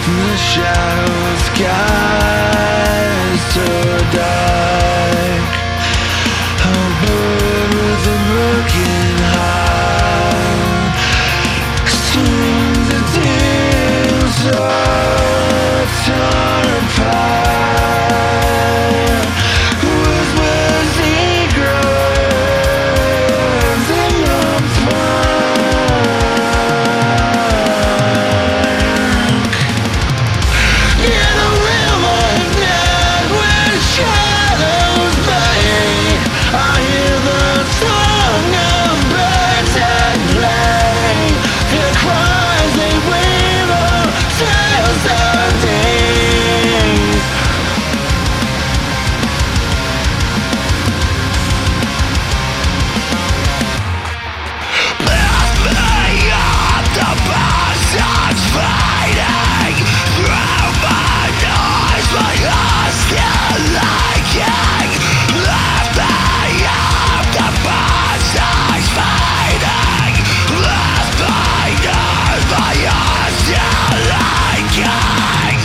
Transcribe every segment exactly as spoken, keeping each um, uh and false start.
The shadow skies so dark. A bird with a broken heart sings the tales of torn apart. Whispers secrets in the park. In a river of night where shadows play, I hear the song of birds at play. Their cries they weave a tales of days. Pass me up the bastards fighting through my eyes, my eyes still aching. Lift me up the bastards fighting. Lift me up, my eyes still aching.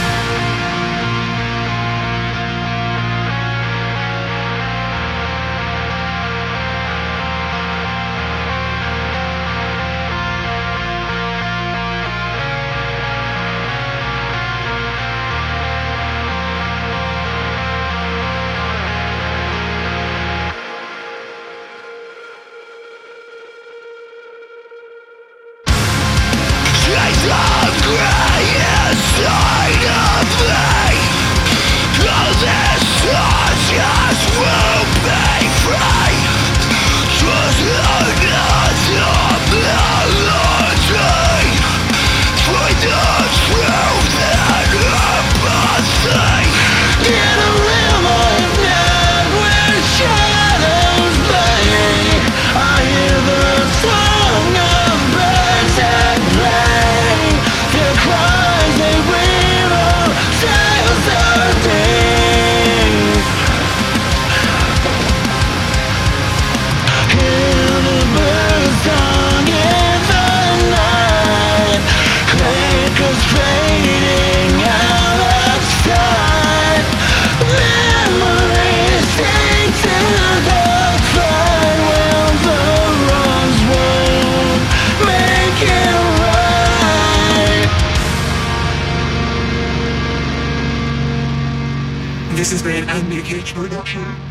Shades of grey inside of me. All this thought just won't be free. Just another melody. Find the truth and empathy. In a river of night where shadows play, I hear the song of birds at play. Their cries they weave a tales of days. Hear the birds song in the night. Echoes fading out of sight. Memories sink to the fight. Well, the wrongs won't make it right. This has been a Nick H production.